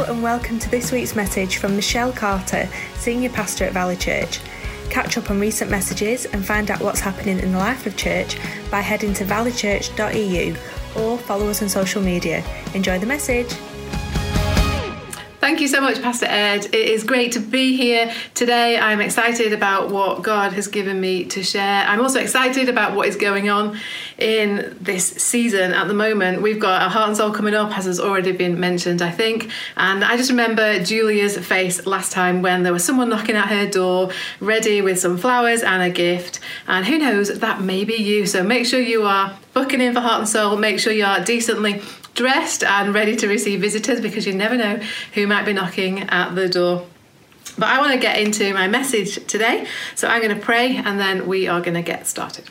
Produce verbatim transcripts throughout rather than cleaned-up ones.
and welcome to this week's message from Michelle Carter, Senior Pastor at Valley Church. Catch up on recent messages and find out what's happening in the life of church by heading to valley church dot e u or follow us on social media. Enjoy the message. Thank you so much, Pastor Ed. It is great to be here today. I'm excited about what God has given me to share. I'm also excited about what is going on in this season at the moment. We've got a Heart and Soul coming up, as has already been mentioned, I think. And I just remember Julia's face last time when there was someone knocking at her door, ready with some flowers and a gift. And who knows, that may be you. So make sure you are booking in for Heart and Soul. Make sure you are decently dressed and ready to receive visitors, because you never know who might be knocking at the door. But I want to get into my message today, so I'm going to pray and then we are going to get started.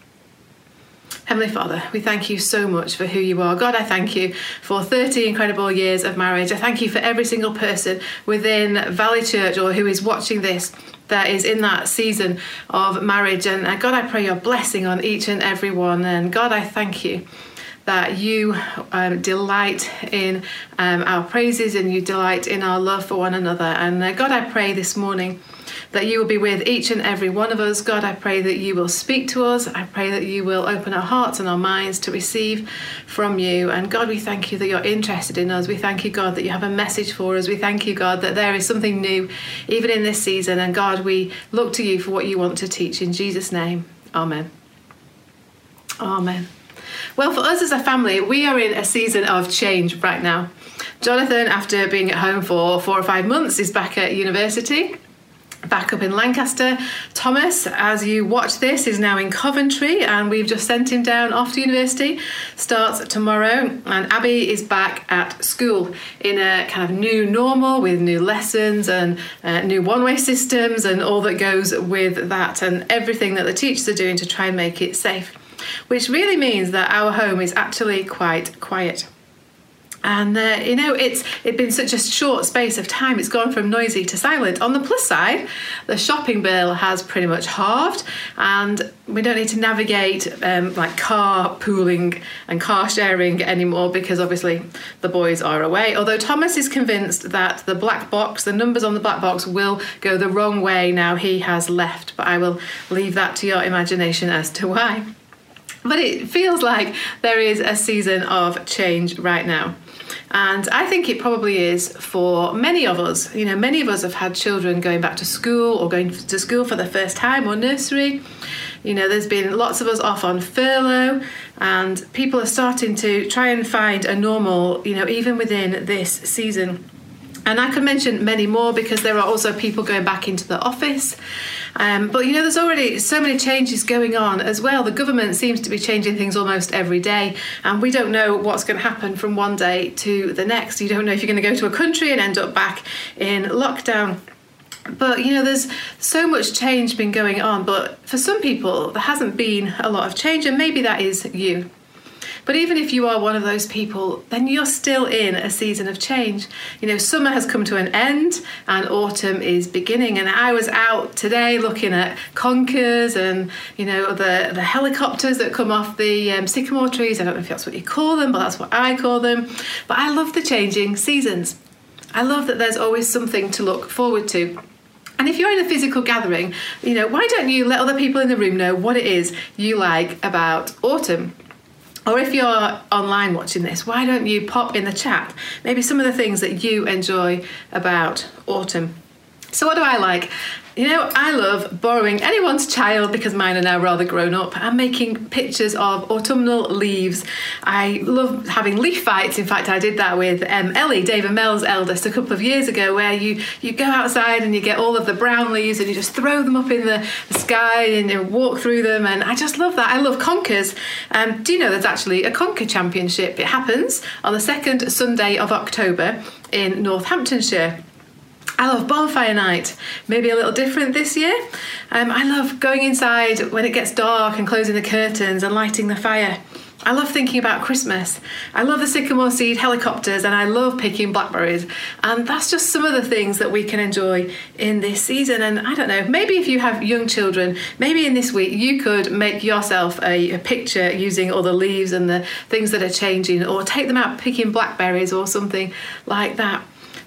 Heavenly Father, we thank you so much for who you are. God, I thank you for thirty incredible years of marriage. I thank you for every single person within Valley Church or who is watching this that is in that season of marriage. And God, I pray your blessing on each and every one. And God, I thank you that you um, delight in um, our praises and you delight in our love for one another. And uh, God, I pray this morning that you will be with each and every one of us. God, I pray that you will speak to us. I pray that you will open our hearts and our minds to receive from you. And God, we thank you that you're interested in us. We thank you, God, that you have a message for us. We thank you, God, that there is something new even in this season. And God, we look to you for what you want to teach. In Jesus' name, amen. Amen. Well, for us as a family, we are in a season of change right now. Jonathan, after being at home for four or five months, is back at university, back up in Lancaster. Thomas, as you watch this, is now in Coventry, and we've just sent him down off to university, starts tomorrow. And Abby is back at school in a kind of new normal with new lessons and uh, new one-way systems and all that goes with that, and everything that the teachers are doing to try and make it safe. Which really means that our home is actually quite quiet. And, uh, you know, it's it's been such a short space of time. It's gone from noisy to silent. On the plus side, the shopping bill has pretty much halved, and we don't need to navigate um, like car pooling and car sharing anymore, because obviously the boys are away. Although Thomas is convinced that the black box, the numbers on the black box will go the wrong way now he has left. But I will leave that to your imagination as to why. But it feels like there is a season of change right now. And I think it probably is for many of us. You know, many of us have had children going back to school or going to school for the first time, or nursery. You know, there's been lots of us off on furlough, and people are starting to try and find a normal, you know, even within this season. And I could mention many more, because there are also people going back into the office. Um, but, you know, there's already so many changes going on as well. The government seems to be changing things almost every day, and we don't know what's going to happen from one day to the next. You don't know if you're going to go to a country and end up back in lockdown. But, you know, there's so much change been going on. But for some people, there hasn't been a lot of change, and maybe that is you. But even if you are one of those people, then you're still in a season of change. You know, summer has come to an end and autumn is beginning. And I was out today looking at conkers and, you know, the, the helicopters that come off the um, sycamore trees. I don't know if that's what you call them, but that's what I call them. But I love the changing seasons. I love that there's always something to look forward to. And if you're in a physical gathering, you know, why don't you let other people in the room know what it is you like about autumn? Or if you're online watching this, why don't you pop in the chat maybe some of the things that you enjoy about autumn? So what do I like? You know, I love borrowing anyone's child, because mine are now rather grown up, and making pictures of autumnal leaves. I love having leaf fights. In fact, I did that with um, Ellie, Dave and Mel's eldest, a couple of years ago, where you, you go outside and you get all of the brown leaves and you just throw them up in the, the sky and you walk through them. And I just love that. I love conkers. Um, do you know there's actually a conker championship? It happens on the second Sunday of October in Northamptonshire. I love bonfire night, maybe a little different this year. Um, I love going inside when it gets dark and closing the curtains and lighting the fire. I love thinking about Christmas. I love the sycamore seed helicopters, and I love picking blackberries. And that's just some of the things that we can enjoy in this season. And I don't know, maybe if you have young children, maybe in this week you could make yourself a, a picture using all the leaves and the things that are changing, or take them out picking blackberries or something like that.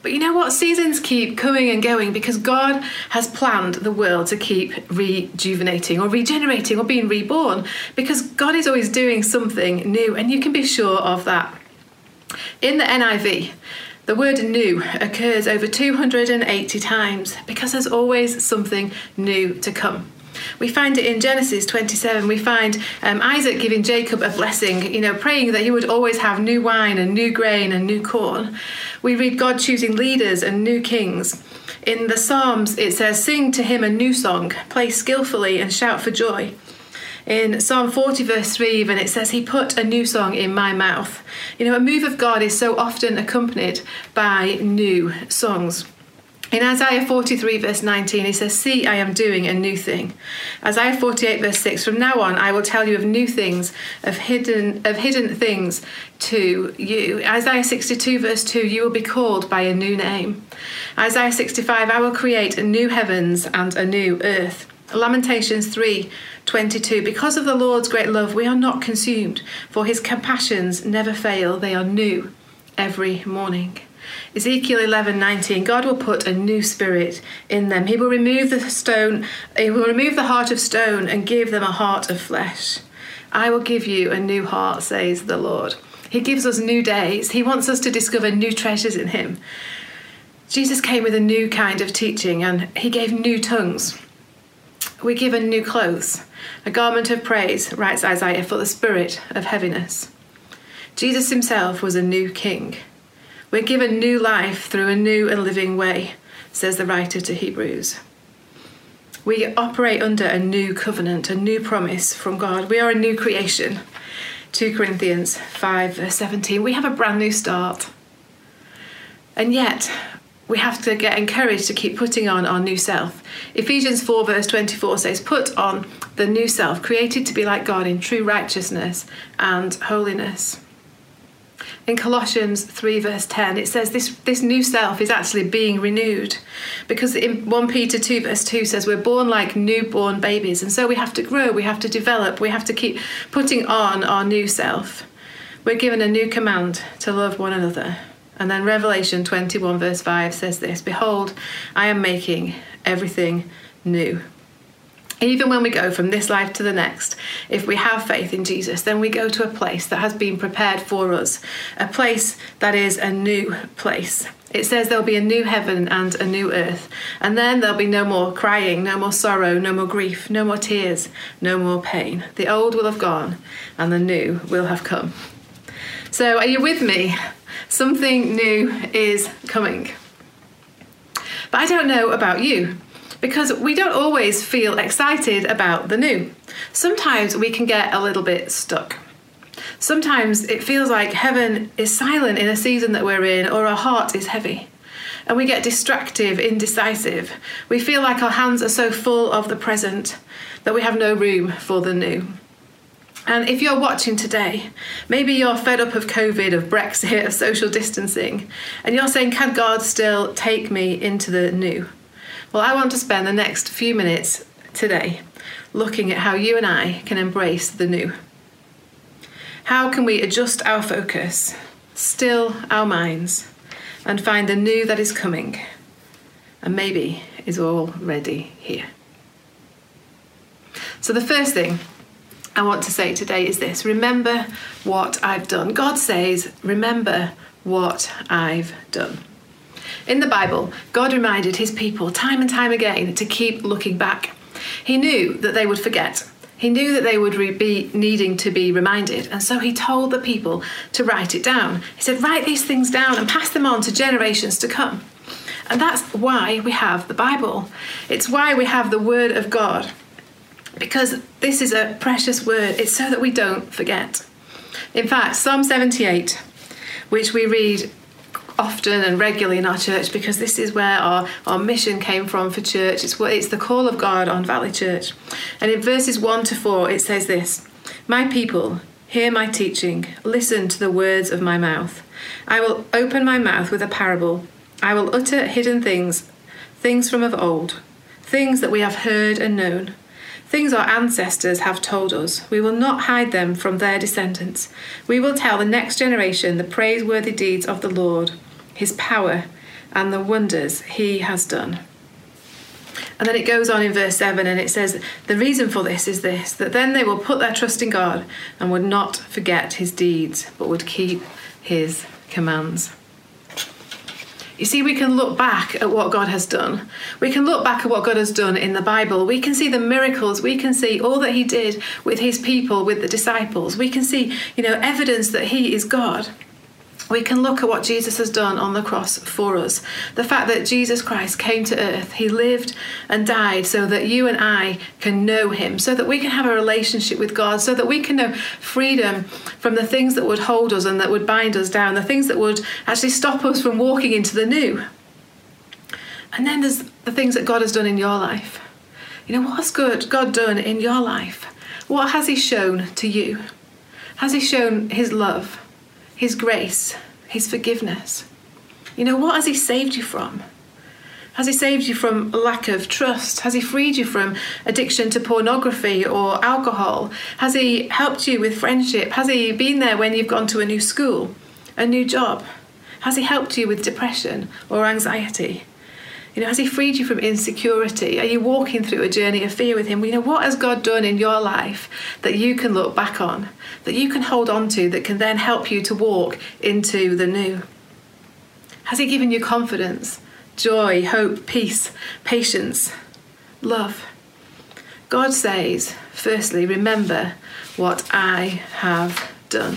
But you know what? Seasons keep coming and going because God has planned the world to keep rejuvenating or regenerating or being reborn, because God is always doing something new, and you can be sure of that. In the N I V, the word new occurs over two hundred eighty times because there's always something new to come. We find it in Genesis twenty-seven. We find um, Isaac giving Jacob a blessing, you know, praying that he would always have new wine and new grain and new corn. We read God choosing leaders and new kings. In the Psalms, it says, sing to him a new song, play skillfully and shout for joy. In Psalm forty verse three even, it says, he put a new song in my mouth. You know, a move of God is so often accompanied by new songs. In Isaiah forty-three verse nineteen, he says, see, I am doing a new thing. Isaiah forty-eight verse six, from now on I will tell you of new things, of hidden of hidden things to you. Isaiah sixty-two verse two, you will be called by a new name. Isaiah sixty-five, I will create a new heavens and a new earth. Lamentations three twenty-two, because of the Lord's great love we are not consumed, for his compassions never fail, they are new every morning. Ezekiel eleven nineteen, God will put a new spirit in them. He will remove the stone, he will remove the heart of stone and give them a heart of flesh. I will give you a new heart, says the Lord. He gives us new days. He wants us to discover new treasures in him. Jesus came with a new kind of teaching, and he gave new tongues. We're given new clothes, a garment of praise, writes Isaiah, for the spirit of heaviness. Jesus himself was a new king. We're given new life through a new and living way, says the writer to Hebrews. We operate under a new covenant, a new promise from God. We are a new creation. Second Corinthians five verse seventeen. We have a brand new start. And yet, we have to get encouraged to keep putting on our new self. Ephesians four verse twenty-four says, put on the new self, created to be like God in true righteousness and holiness. In Colossians three verse ten, it says this, this new self is actually being renewed, because in First Peter two verse two says we're born like newborn babies, and so we have to grow, we have to develop, we have to keep putting on our new self. We're given a new command to love one another. And then Revelation twenty-one verse five says this, behold, I am making everything new. Even when we go from this life to the next, if we have faith in Jesus, then we go to a place that has been prepared for us, a place that is a new place. It says there'll be a new heaven and a new earth, and then there'll be no more crying, no more sorrow, no more grief, no more tears, no more pain. The old will have gone and the new will have come. So are you with me? Something new is coming. But I don't know about you, because we don't always feel excited about the new. Sometimes we can get a little bit stuck. Sometimes it feels like heaven is silent in a season that we're in, or our heart is heavy. And we get distracted, indecisive. We feel like our hands are so full of the present that we have no room for the new. And if you're watching today, maybe you're fed up of COVID, of Brexit, of social distancing, and you're saying, can God still take me into the new? Well, I want to spend the next few minutes today looking at how you and I can embrace the new. How can we adjust our focus, still our minds, and find the new that is coming, and maybe is already here? So the first thing I want to say today is this: remember what I've done. God says, remember what I've done. In the Bible, God reminded his people time and time again to keep looking back. He knew that they would forget. He knew that they would re- be needing to be reminded, and so he told the people to write it down. He said, write these things down and pass them on to generations to come. And that's why we have the Bible. It's why we have the Word of God, because this is a precious word. It's so that we don't forget. In fact, Psalm seventy-eight, which we read often and regularly in our church, because this is where our, our mission came from for church. It's, it's the call of God on Valley Church. And in verses one to four, it says this: my people, hear my teaching, listen to the words of my mouth. I will open my mouth with a parable. I will utter hidden things, things from of old, things that we have heard and known, things our ancestors have told us. We will not hide them from their descendants. We will tell the next generation the praiseworthy deeds of the Lord, his power, and the wonders he has done. And then it goes on in verse seven and it says, the reason for this is this, that then they will put their trust in God and would not forget his deeds, but would keep his commands. You see, we can look back at what God has done. We can look back at what God has done in the Bible. We can see the miracles. We can see all that he did with his people, with the disciples. We can see, you know, evidence that he is God. We can look at what Jesus has done on the cross for us. The fact that Jesus Christ came to earth, he lived and died so that you and I can know him, so that we can have a relationship with God, so that we can know freedom from the things that would hold us and that would bind us down, the things that would actually stop us from walking into the new. And then there's the things that God has done in your life. You know, what's good God done in your life? What has he shown to you? Has he shown his love? His grace, his forgiveness? You know, what has he saved you from? Has he saved you from lack of trust? Has he freed you from addiction to pornography or alcohol? Has he helped you with friendship? Has he been there when you've gone to a new school, a new job? Has he helped you with depression or anxiety? You know, has he freed you from insecurity? Are you walking through a journey of fear with him? You know, what has God done in your life that you can look back on, that you can hold on to, that can then help you to walk into the new? Has he given you confidence, joy, hope, peace, patience, love? God says, firstly, remember what I have done.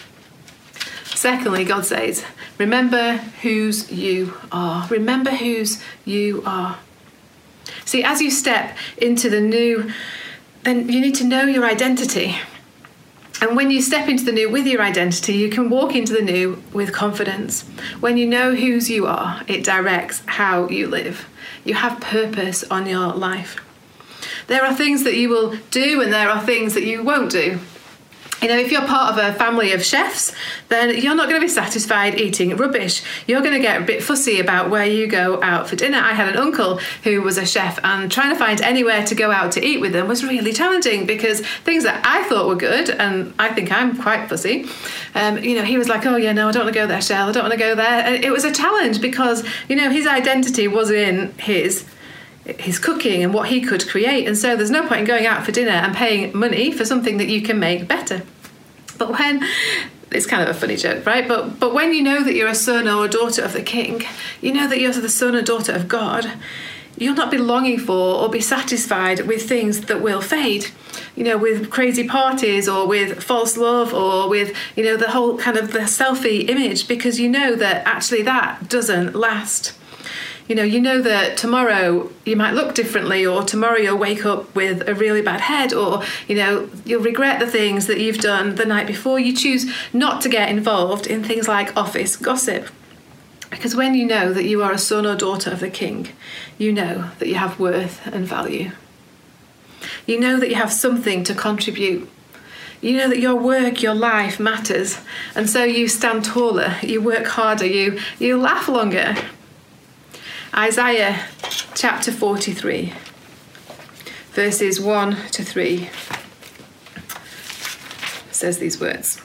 Secondly, God says, remember whose you are. Remember whose you are. See, as you step into the new, then you need to know your identity. And when you step into the new with your identity, you can walk into the new with confidence. When you know whose you are, it directs how you live. You have purpose on your life. There are things that you will do and there are things that you won't do. You know, if you're part of a family of chefs, then you're not going to be satisfied eating rubbish. You're going to get a bit fussy about where you go out for dinner. I had an uncle who was a chef, and trying to find anywhere to go out to eat with them was really challenging, because things that I thought were good, and I think I'm quite fussy, um, you know, he was like, oh yeah, no, I don't want to go there, Shell, I don't want to go there. And it was a challenge because, you know, his identity was in his his cooking and what he could create, and so there's no point in going out for dinner and paying money for something that you can make better. But when, it's kind of a funny joke, right? But but when you know that you're a son or a daughter of the King, you know that you're the son or daughter of God, you'll not be longing for or be satisfied with things that will fade, you know, with crazy parties or with false love or with, you know, the whole kind of the selfie image, because you know that actually that doesn't last. You know, you know that tomorrow you might look differently, or tomorrow you'll wake up with a really bad head, or, you know, you'll regret the things that you've done the night before. You choose not to get involved in things like office gossip. Because when you know that you are a son or daughter of the King, you know that you have worth and value. You know that you have something to contribute. You know that your work, your life matters. And so you stand taller, you work harder, you, you laugh longer. Isaiah chapter forty-three, verses one to three, says these words.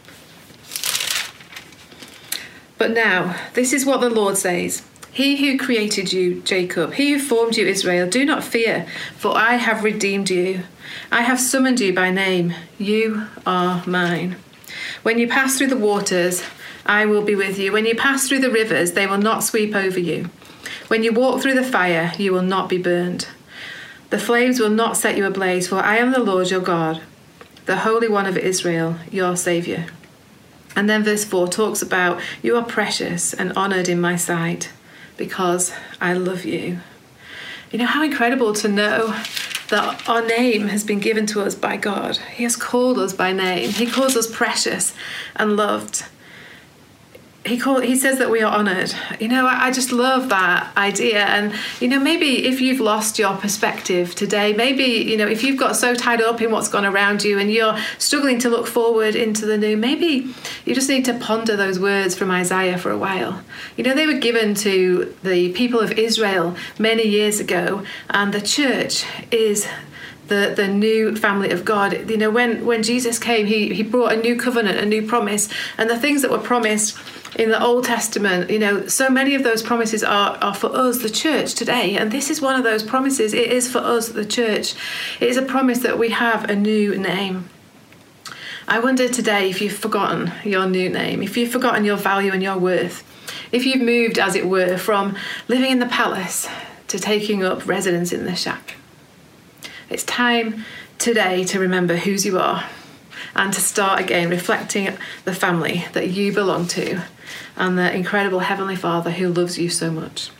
But now, this is what the Lord says. He who created you, Jacob, he who formed you, Israel, do not fear, for I have redeemed you. I have summoned you by name. You are mine. When you pass through the waters, I will be with you. When you pass through the rivers, they will not sweep over you. When you walk through the fire, you will not be burned. The flames will not set you ablaze, for I am the Lord your God, the Holy One of Israel, your Saviour. And then verse four talks about, you are precious and honoured in my sight, because I love you. You know, how incredible to know that our name has been given to us by God. He has called us by name. He calls us precious and loved. He call, he says that we are honoured. You know, I, I just love that idea. And, you know, maybe if you've lost your perspective today, maybe, you know, if you've got so tied up in what's gone around you and you're struggling to look forward into the new, maybe you just need to ponder those words from Isaiah for a while. You know, they were given to the people of Israel many years ago, and the church is the the new family of God. You know, when when Jesus came, he he brought a new covenant, a new promise, and the things that were promised in the Old Testament, you know, so many of those promises are, are for us, the church, today. And this is one of those promises. It is for us, the church. It is a promise that we have a new name. I wonder today if you've forgotten your new name, if you've forgotten your value and your worth, if you've moved, as it were, from living in the palace to taking up residence in the shack. It's time today to remember whose you are and to start again reflecting the family that you belong to and the incredible Heavenly Father who loves you so much.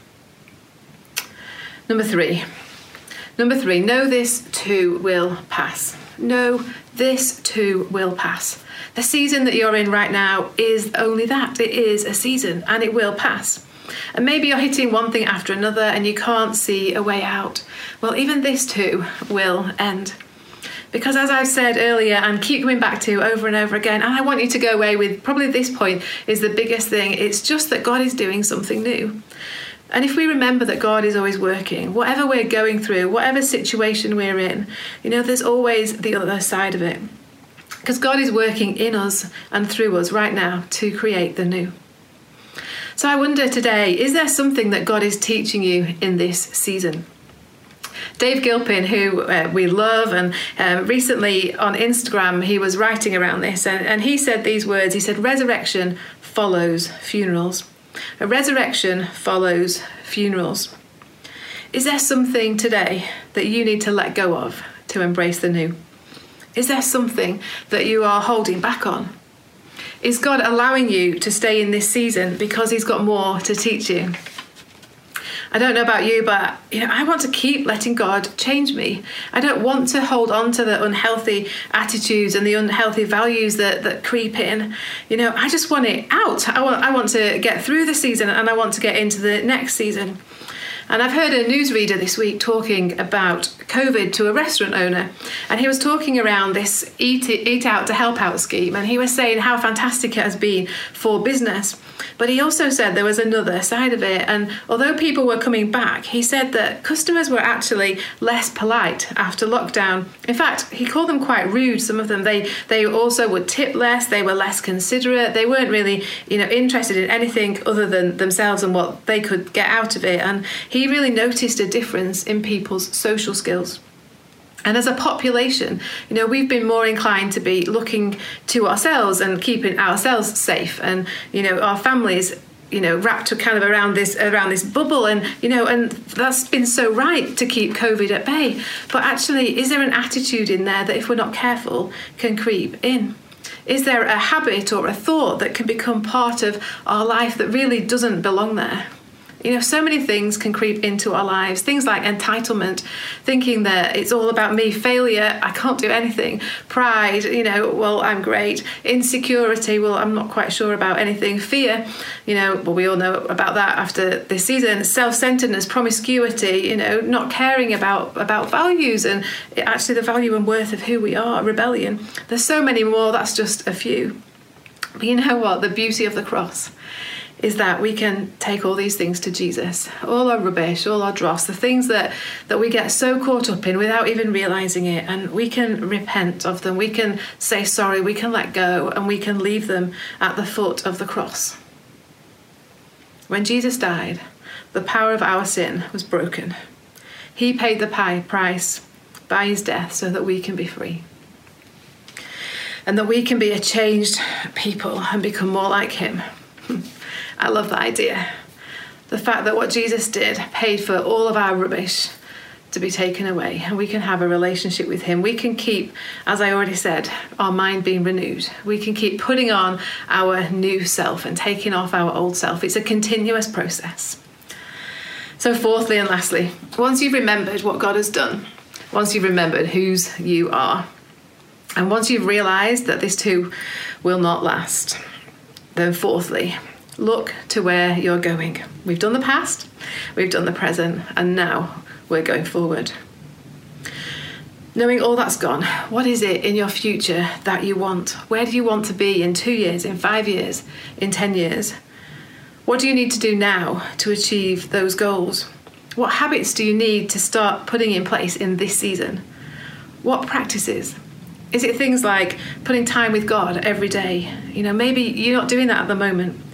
Number three. Number three, know this too will pass. Know this too will pass. The season that you're in right now is only that. It is a season and it will pass. And maybe you're hitting one thing after another and you can't see a way out. Well, even this too will end. Because as I've said earlier and keep coming back to over and over again, and I want you to go away with probably this point is the biggest thing. It's just that God is doing something new. And if we remember that God is always working, whatever we're going through, whatever situation we're in, you know, there's always the other side of it. Because God is working in us and through us right now to create the new. So I wonder today, is there something that God is teaching you in this season? Dave Gilpin, who uh, we love, and um, recently on Instagram, he was writing around this, and, and he said these words. He said, resurrection follows funerals. A resurrection follows funerals. Is there something today that you need to let go of to embrace the new? Is there something that you are holding back on? Is God allowing you to stay in this season because he's got more to teach you? I don't know about you, but you know, I want to keep letting God change me. I don't want to hold on to the unhealthy attitudes and the unhealthy values that, that creep in. You know, I just want it out. I want, I want to get through the season and I want to get into the next season. And I've heard a newsreader this week talking about COVID to a restaurant owner. And he was talking around this Eat, Eat Out to Help Out scheme. And he was saying how fantastic it has been for business. But he also said there was another side of it. And although people were coming back, he said that customers were actually less polite after lockdown. In fact, he called them quite rude, some of them. They they also would tip less. They were less considerate. They weren't really, you know, interested in anything other than themselves and what they could get out of it. And he really noticed a difference in people's social skills. And as a population, you know, we've been more inclined to be looking to ourselves and keeping ourselves safe, and you know, our families, you know, wrapped kind of around this around this bubble, and you know, and that's been so right to keep COVID at bay. But actually, is there an attitude in there that, if we're not careful, can creep in? Is there a habit or a thought that can become part of our life that really doesn't belong there? You know, so many things can creep into our lives. Things like entitlement, thinking that it's all about me, failure, I can't do anything. Pride, you know, well, I'm great. Insecurity, well, I'm not quite sure about anything. Fear, you know, well, we all know about that after this season. Self-centeredness, promiscuity, you know, not caring about, about values and actually the value and worth of who we are, rebellion. There's so many more, that's just a few. But you know what? The beauty of the cross is that we can take all these things to Jesus, all our rubbish, all our dross, the things that, that we get so caught up in without even realising it, and we can repent of them, we can say sorry, we can let go, and we can leave them at the foot of the cross. When Jesus died, the power of our sin was broken. He paid the price by his death so that we can be free. And that we can be a changed people and become more like him. I love that idea. The fact that what Jesus did paid for all of our rubbish to be taken away, and we can have a relationship with him. We can keep, as I already said, our mind being renewed. We can keep putting on our new self and taking off our old self. It's a continuous process. So fourthly and lastly, once you've remembered what God has done, once you've remembered whose you are, and once you've realised that this too will not last, then fourthly, look to where you're going. We've done the past, we've done the present, and now we're going forward. Knowing all that's gone, what is it in your future that you want? Where do you want to be in two years, in five years, in ten years? What do you need to do now to achieve those goals? What habits do you need to start putting in place in this season? What practices? Is it things like putting time with God every day? You know, maybe you're not doing that at the moment.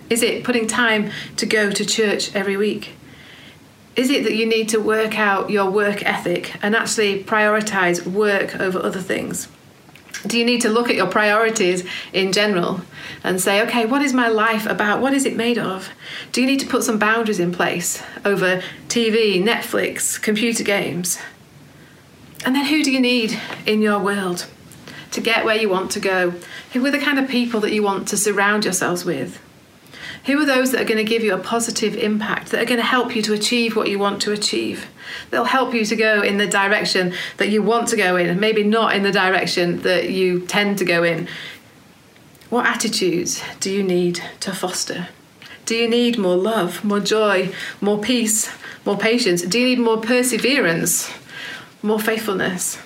Is it putting time to go to church every week? Is it that you need to work out your work ethic and actually prioritise work over other things? Do you need to look at your priorities in general and say, okay, what is my life about? What is it made of? Do you need to put some boundaries in place over T V, Netflix, computer games? And then who do you need in your world to get where you want to go? Who are the kind of people that you want to surround yourselves with? Who are those that are going to give you a positive impact, that are going to help you to achieve what you want to achieve? They'll help you to go in the direction that you want to go in, and maybe not in the direction that you tend to go in. What attitudes do you need to foster? Do you need more love, more joy, more peace, more patience? Do you need more perseverance, more faithfulness?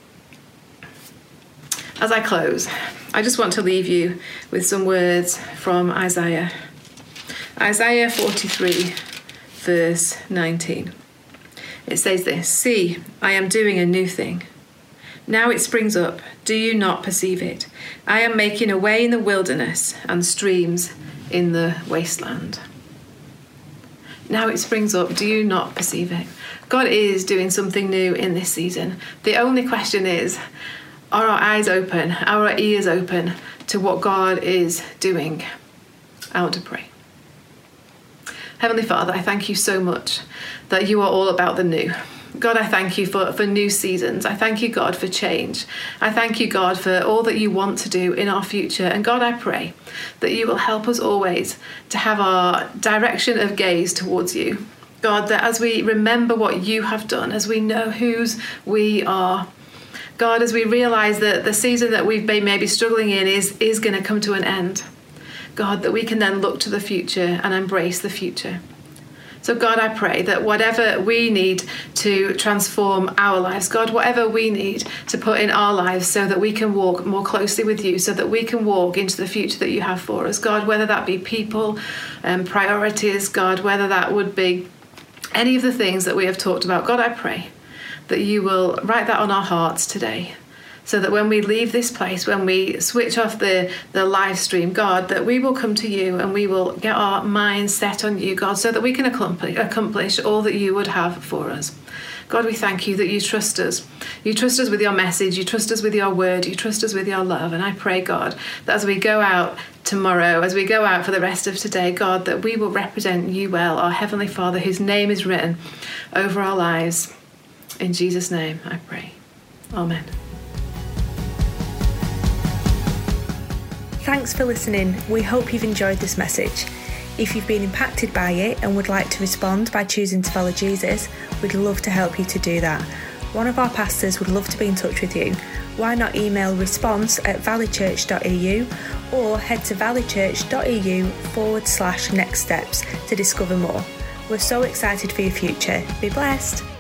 As I close, I just want to leave you with some words from Isaiah. Isaiah forty-three, verse nineteen. It says this, "See, I am doing a new thing. Now it springs up. Do you not perceive it? I am making a way in the wilderness and streams in the wasteland." Now it springs up. Do you not perceive it? God is doing something new in this season. The only question is, are our eyes open? Are our ears open to what God is doing? I want to pray. Heavenly Father, I thank you so much that you are all about the new. God, I thank you for, for new seasons. I thank you, God, for change. I thank you, God, for all that you want to do in our future. And God, I pray that you will help us always to have our direction of gaze towards you. God, that as we remember what you have done, as we know whose we are, God, as we realise that the season that we've been maybe struggling in is, is going to come to an end. God, that we can then look to the future and embrace the future. So God, I pray that whatever we need to transform our lives, God, whatever we need to put in our lives so that we can walk more closely with you, so that we can walk into the future that you have for us, God, whether that be people and um, priorities, God, whether that would be any of the things that we have talked about, God, I pray that you will write that on our hearts today. So that when we leave this place, when we switch off the, the live stream, God, that we will come to you and we will get our minds set on you, God, so that we can accomplish, accomplish all that you would have for us. God, we thank you that you trust us. You trust us with your message. You trust us with your word. You trust us with your love. And I pray, God, that as we go out tomorrow, as we go out for the rest of today, God, that we will represent you well, our Heavenly Father, whose name is written over our lives. In Jesus' name, I pray. Amen. Thanks for listening. We hope you've enjoyed this message. If you've been impacted by it and would like to respond by choosing to follow Jesus, we'd love to help you to do that. One of our pastors would love to be in touch with you. Why not email response at valleychurch dot e u or head to valleychurch.eu forward slash next steps to discover more. We're so excited for your future. Be blessed.